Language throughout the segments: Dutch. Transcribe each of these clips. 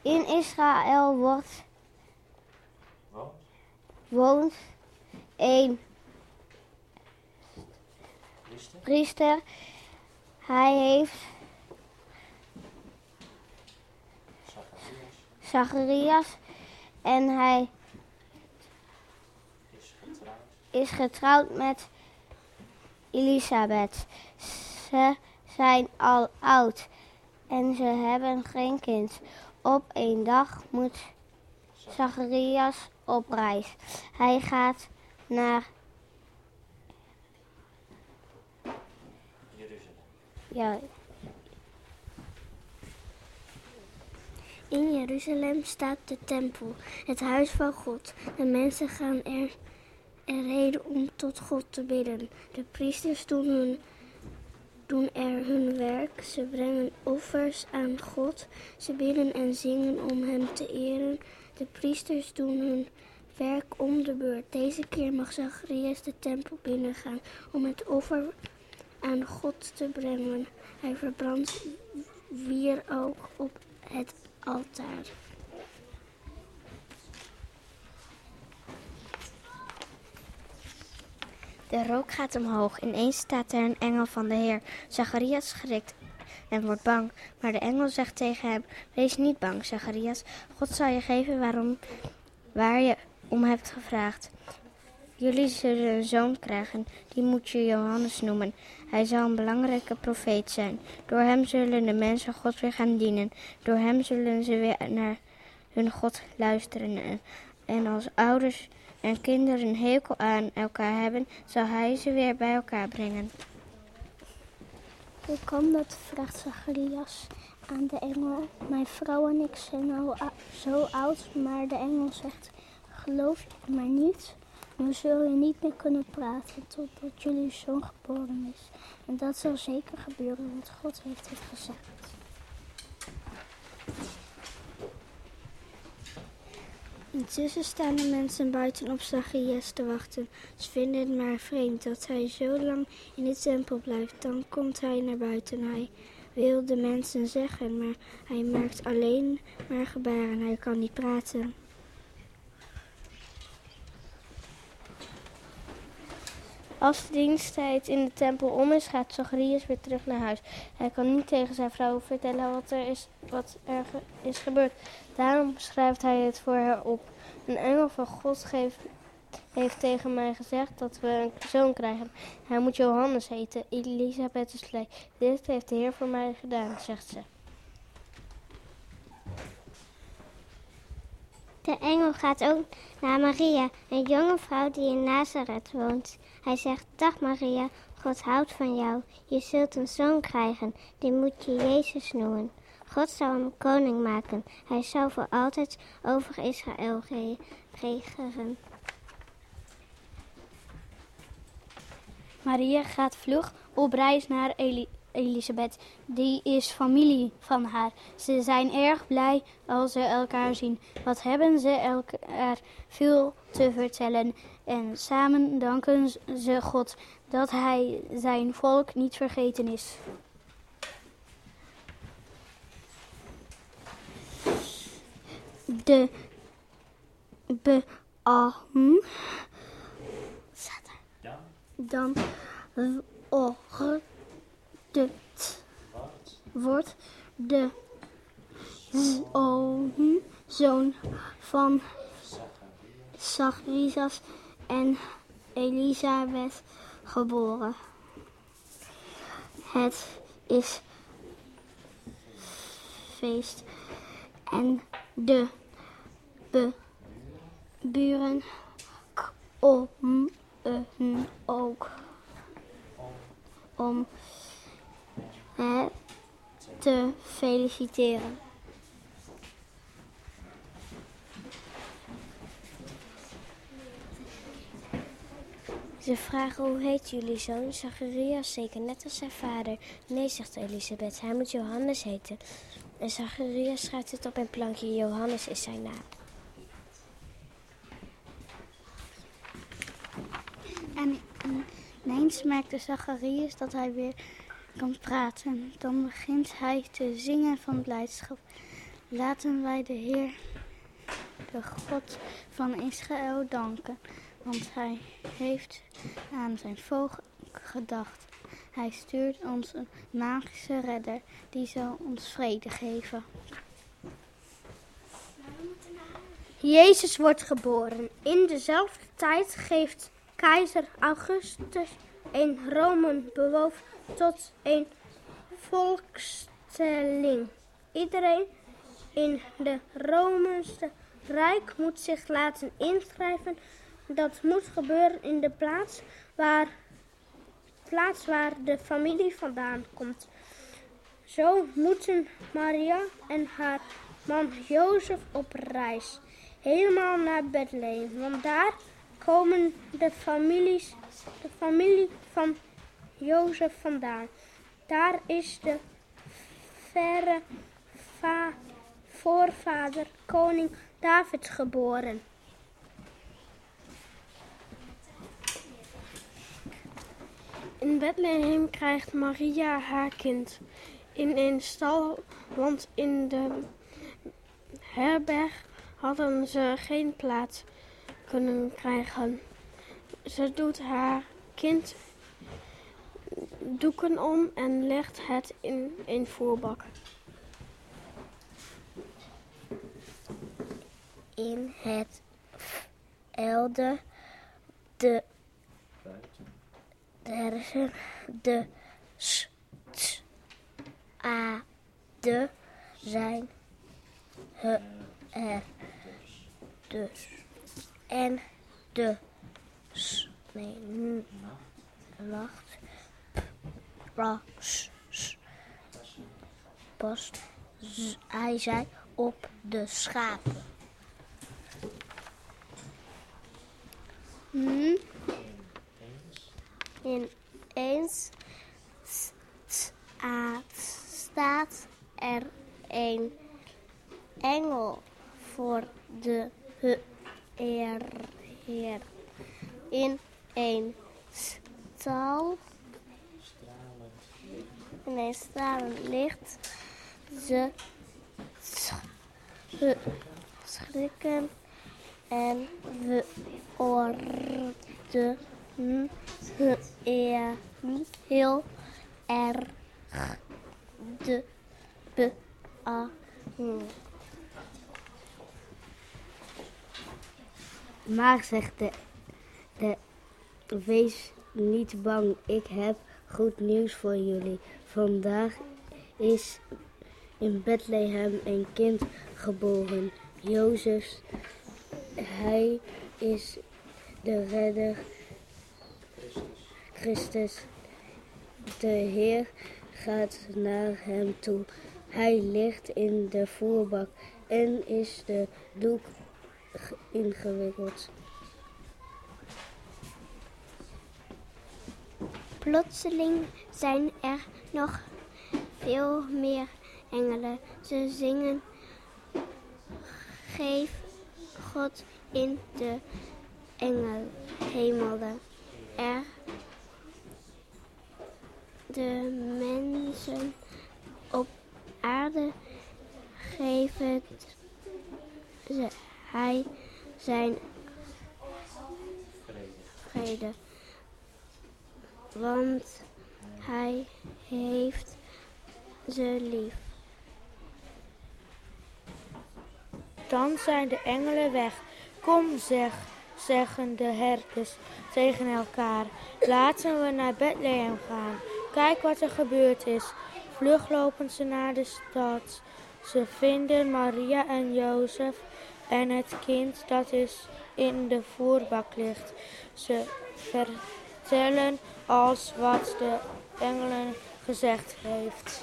In Israël woont een priester. Hij heeft Zacharias en hij is getrouwd met Elisabeth. Ze zijn al oud en ze hebben geen kind. Op een dag moet Zacharias op reis. Hij gaat naar Jeruzalem. In Jeruzalem staat de tempel, het huis van God. De mensen gaan erheen om tot God te bidden. De priesters doen er hun werk. Ze brengen offers aan God. Ze bidden en zingen om hem te eren. De priesters doen hun werk om de beurt. Deze keer mag Zacharias de tempel binnengaan om het offer aan God te brengen. Hij verbrandt wierook op het altaar. De rook gaat omhoog. Ineens staat er een engel van de Heer. Zacharias schrikt en wordt bang. Maar de engel zegt tegen hem: wees niet bang, Zacharias. God zal je geven waar je om hebt gevraagd. Jullie zullen een zoon krijgen. Die moet je Johannes noemen. Hij zal een belangrijke profeet zijn. Door hem zullen de mensen God weer gaan dienen. Door hem zullen ze weer naar hun God luisteren. En als ouders en kinderen een hekel aan elkaar hebben, zal hij ze weer bij elkaar brengen. Hoe kan dat? Vraagt Zacharias aan de engel. Mijn vrouw en ik zijn al zo oud, maar de engel zegt: geloof je maar niet? Nu zul je niet meer kunnen praten totdat jullie zoon geboren is. En dat zal zeker gebeuren, want God heeft het gezegd. Intussen staan de mensen buiten op Zacharias te wachten. Ze vinden het maar vreemd dat hij zo lang in de tempel blijft. Dan komt hij naar buiten. Hij wil de mensen zeggen, maar hij maakt alleen maar gebaren. Hij kan niet praten. Als de diensttijd in de tempel om is, gaat Zacharias weer terug naar huis. Hij kan niet tegen zijn vrouw vertellen wat er is gebeurd. Daarom schrijft hij het voor haar op. Een engel van God heeft tegen mij gezegd dat we een zoon krijgen. Hij moet Johannes heten. Elisabeth is blij. Dit heeft de Heer voor mij gedaan, zegt ze. De engel gaat ook naar Maria, een jonge vrouw die in Nazareth woont. Hij zegt: dag Maria, God houdt van jou. Je zult een zoon krijgen, die moet je Jezus noemen. God zal hem koning maken. Hij zal voor altijd over Israël regeren. Maria gaat vlug op reis naar Elisabeth. Die is familie van haar. Ze zijn erg blij als ze elkaar zien. Wat hebben ze elkaar veel te vertellen. En samen danken ze God dat hij zijn volk niet vergeten is. De dan wordt de zoon van Zacharias en Elisabeth geboren. Het is feest en de buren komen ook om het te feliciteren. Ze vragen: hoe heet jullie zoon? Zacharias, zeker net als zijn vader. Nee, zegt Elisabeth, hij moet Johannes heten. En Zacharias schrijft het op een plankje: Johannes is zijn naam. En ineens merkte Zacharias dat hij weer kan praten. Dan begint hij te zingen van blijdschap. Laten wij de Heer, de God van Israël, danken, want hij heeft aan zijn volk gedacht. Hij stuurt ons een magische redder, die zal ons vrede geven. Jezus wordt geboren. In dezelfde tijd geeft keizer Augustus een Romein bevel tot een volkstelling. Iedereen in de Romeinse Rijk moet zich laten inschrijven. Dat moet gebeuren in de plaats waar de familie vandaan komt. Zo moeten Maria en haar man Jozef op reis. Helemaal naar Bethlehem, want daar komen de familie van Jozef vandaan. Daar is de verre voorvader koning David geboren. In Bethlehem krijgt Maria haar kind in een stal, want in de herberg hadden ze geen plaats kunnen krijgen. Ze doet haar kind doeken om en legt het in een voerbak. In het elde de derzen de de zijn er dus en de wacht past hij zei op de schapen. Ineens staat er een engel voor de Heer in een stal. In een stralend licht. Ze schrikken en we worden heel erg bang. Maar zegt wees niet bang, ik heb goed nieuws voor jullie. Vandaag is in Bethlehem een kind geboren, Jozef. Hij is de redder, Christus. De Heer gaat naar hem toe. Hij ligt in de voerbak en is de doek ingewikkeld. Plotseling zijn er nog veel meer engelen. Ze zingen, geef God in de hemelen. De mensen op aarde geven hij zijn vrede. Want hij heeft ze lief. Dan zijn de engelen weg. Kom zeggen de herders tegen elkaar. Laten we naar Bethlehem gaan. Kijk wat er gebeurd is. Vlug lopen ze naar de stad. Ze vinden Maria en Jozef en het kind dat in de voerbak ligt. Ze vertellen alles wat de engelen gezegd heeft.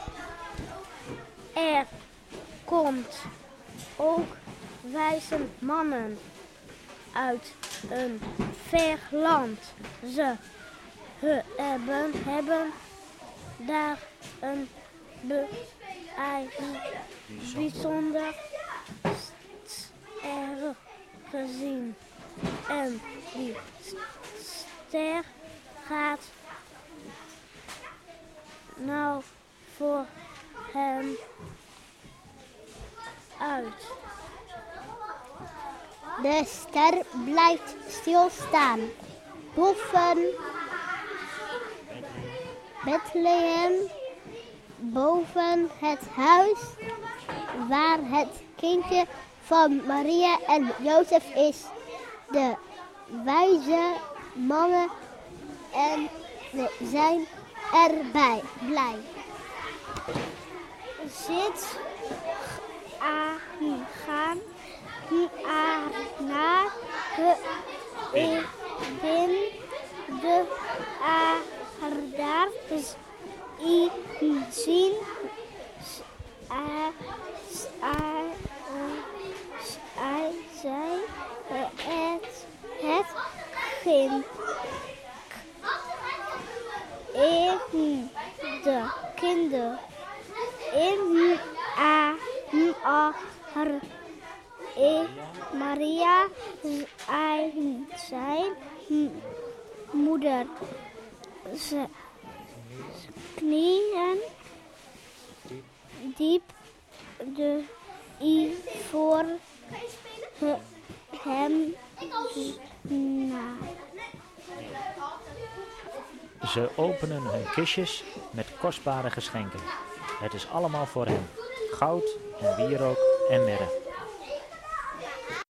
Er komt ook wijze mannen uit een ver land. Ze hebben daar een bijzonder ster gezien. En die ster gaat nou voor hem uit. De ster blijft stilstaan boven Bethlehem, boven het huis waar het kindje van Maria en Jozef is. De wijze mannen en zijn erbij blij. Zit gaan naar in de aardaar zien zij het kind in de kinder in Maria zijn moeder knieën diep de voor hem na. Ze openen hun kistjes met kostbare geschenken. Het is allemaal voor hem. Goud en wierook en mirre.